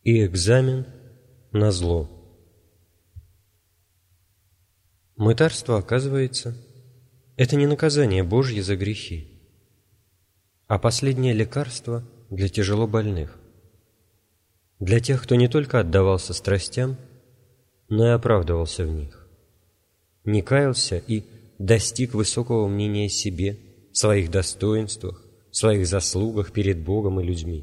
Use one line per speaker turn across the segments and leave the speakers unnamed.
и экзамен на зло. Мытарство, оказывается, это не наказание Божье за грехи, а последнее лекарство для тяжелобольных, для тех, кто не только отдавался страстям, но и оправдывался в них, не каялся и достиг высокого мнения о себе, своих достоинствах, своих заслугах перед Богом и людьми.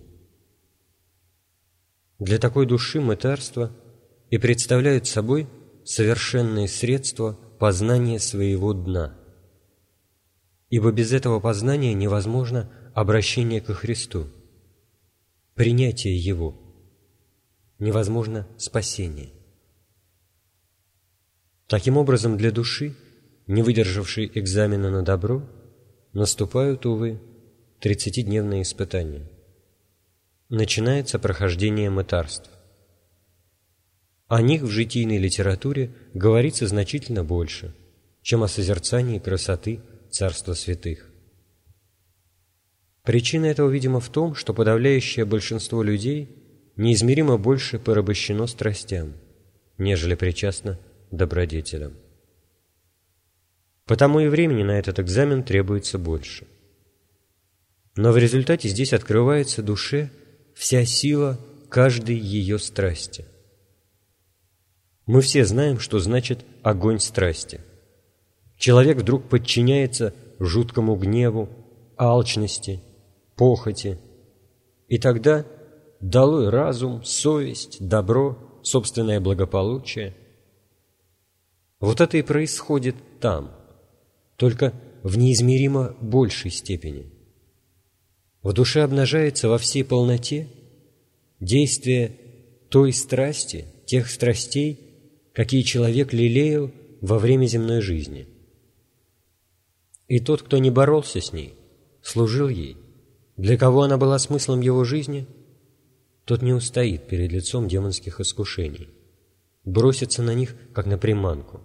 Для такой души мытарство и представляют собой совершенные средства познания своего дна, ибо без этого познания невозможно обращение ко Христу, принятие Его, невозможно спасение. Таким образом, для души, не выдержавшей экзамена на добро, наступают, увы, 30-дневные испытания. Начинается прохождение мытарств. О них в житийной литературе говорится значительно больше, чем о созерцании красоты Царства Святых. Причина этого, видимо, в том, что подавляющее большинство людей неизмеримо больше порабощено страстям, нежели причастно добродетелям. Потому и времени на этот экзамен требуется больше. Но в результате здесь открывается душе вся сила каждой ее страсти. Мы все знаем, что значит огонь страсти. Человек вдруг подчиняется жуткому гневу, алчности, похоти, и тогда долой разум, совесть, добро, собственное благополучие. Вот это и происходит там, только в неизмеримо большей степени. В душе обнажается во всей полноте действие той страсти, тех страстей, какие человек лелеял во время земной жизни. И тот, кто не боролся с ней, служил ей, для кого она была смыслом его жизни, тот не устоит перед лицом демонских искушений, бросится на них, как на приманку.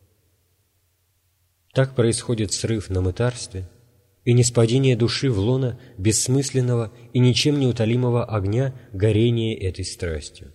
Так происходит срыв на мытарстве и ниспадение души в лоно бессмысленного и ничем не утолимого огня горения этой страстью.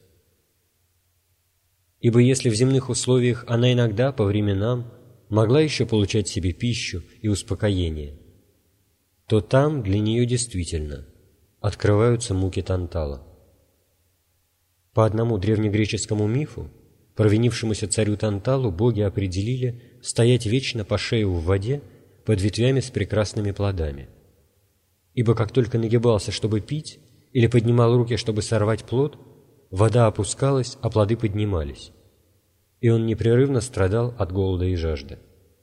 Ибо если в земных условиях она иногда, по временам, могла еще получать себе пищу и успокоение, то там для нее действительно открываются муки Тантала. По одному древнегреческому мифу, провинившемуся царю Танталу боги определили стоять вечно по шею в воде под ветвями с прекрасными плодами. Ибо как только нагибался, чтобы пить, или поднимал руки, чтобы сорвать плод, вода опускалась, а плоды поднимались, и он непрерывно страдал от голода и жажды.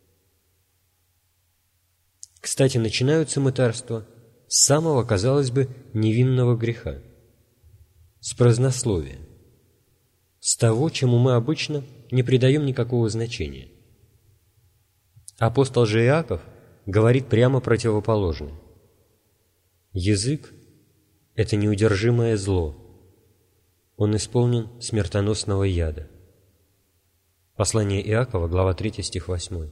Кстати, начинаются мытарства с самого, казалось бы, невинного греха, с празднословия, с того, чему мы обычно не придаем никакого значения. Апостол же Иаков говорит прямо противоположное. Язык – это неудержимое зло. Он исполнен смертоносного яда. Послание Иакова, глава 3, стих 8.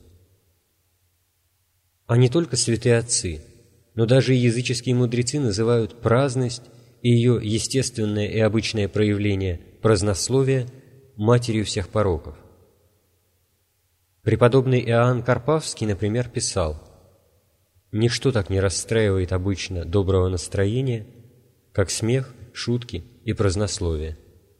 А не только святые отцы, но даже и языческие мудрецы называют праздность и ее естественное и обычное проявление празднословия матерью всех пороков. Преподобный Иоанн Карпавский, например, писал: «Ничто так не расстраивает обычно доброго настроения, как смех, шутки и празднословие».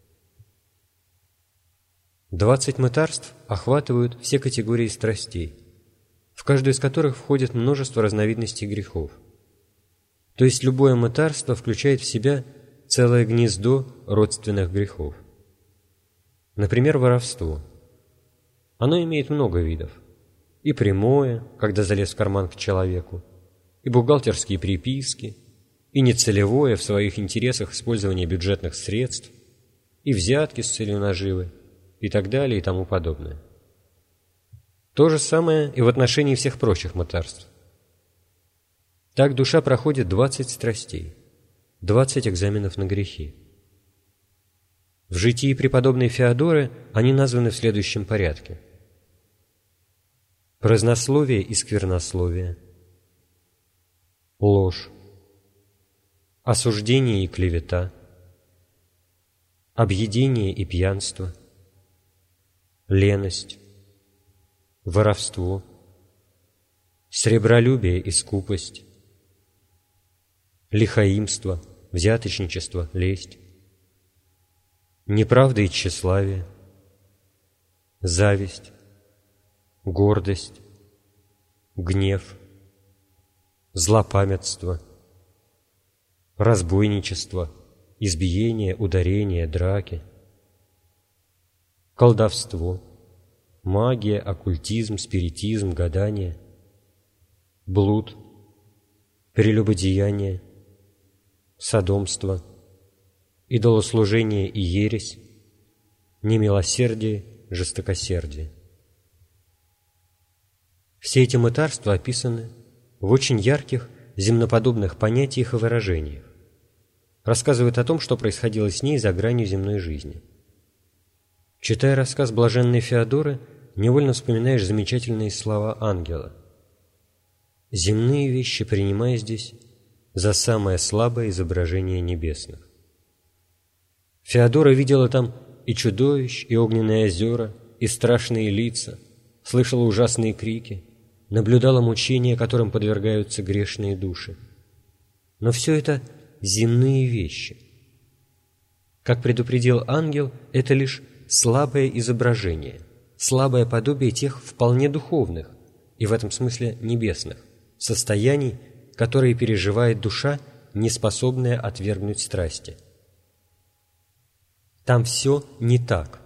20 мытарств охватывают все категории страстей, в каждую из которых входит множество разновидностей грехов. То есть любое мытарство включает в себя целое гнездо родственных грехов. Например, воровство. Оно имеет много видов. И прямое, когда залез в карман к человеку, и бухгалтерские приписки, и нецелевое в своих интересах использование бюджетных средств, и взятки с целью наживы, и так далее, и тому подобное. То же самое и в отношении всех прочих мытарств. Так душа проходит 20 страстей, 20 экзаменов на грехи. В житии преподобной Феодоры они названы в следующем порядке: празднословие и сквернословие, ложь, осуждение и клевета, объедение и пьянство, леность, воровство, сребролюбие и скупость, лихоимство, взяточничество, лесть, неправда и тщеславие, зависть, гордость, гнев, злопамятство, разбойничество, избиение, ударение, драки, колдовство, магия, оккультизм, спиритизм, гадание, блуд, прелюбодеяние, содомство, идолослужение и ересь, немилосердие, жестокосердие. Все эти мытарства описаны в очень ярких, земноподобных понятиях и выражениях, рассказывают о том, что происходило с ней за гранью земной жизни. Читая рассказ блаженной Феодоры, невольно вспоминаешь замечательные слова ангела: «Земные вещи принимай здесь за самое слабое изображение небесных». Феодора видела там и чудовищ, и огненные озера, и страшные лица, слышала ужасные крики, наблюдала мучения, которым подвергаются грешные души. Но все это земные вещи. Как предупредил ангел, это лишь слабое изображение, слабое подобие тех вполне духовных и в этом смысле небесных состояний, которые переживает душа, не способная отвергнуть страсти. Там все не так.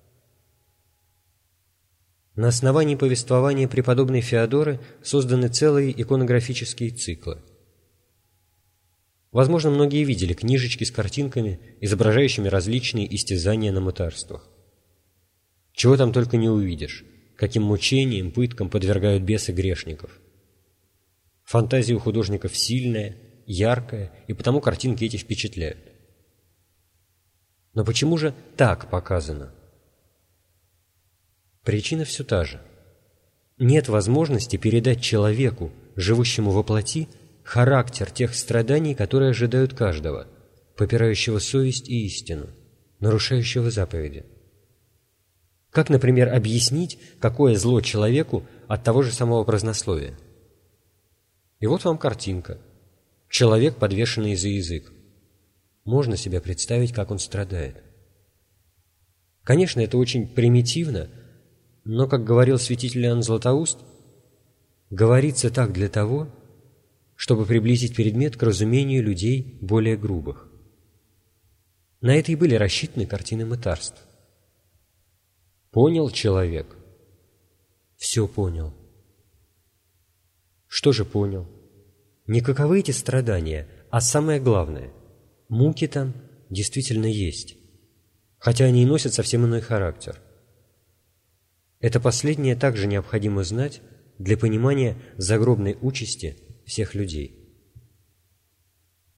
На основании повествования преподобной Феодоры созданы целые иконографические циклы. Возможно, многие видели книжечки с картинками, изображающими различные истязания на мытарствах. Чего там только не увидишь, каким мучениям, пыткам подвергают бесы грешников. Фантазия у художников сильная, яркая, и потому картинки эти впечатляют. Но почему же так показано? Причина все та же. Нет возможности передать человеку, живущему во плоти, характер тех страданий, которые ожидают каждого, попирающего совесть и истину, нарушающего заповеди. Как, например, объяснить, какое зло человеку от того же самого празднословия? И вот вам картинка. Человек, подвешенный за язык. Можно себе представить, как он страдает. Конечно, это очень примитивно, но, как говорил святитель Иоанн Златоуст, говорится так для того, чтобы приблизить предмет к разумению людей более грубых. На это и были рассчитаны картины мытарств. Понял человек? Все понял. Что же понял? Не каковы эти страдания, а самое главное – муки там действительно есть, хотя они и носят совсем иной характер. Это последнее также необходимо знать для понимания загробной участи всех людей.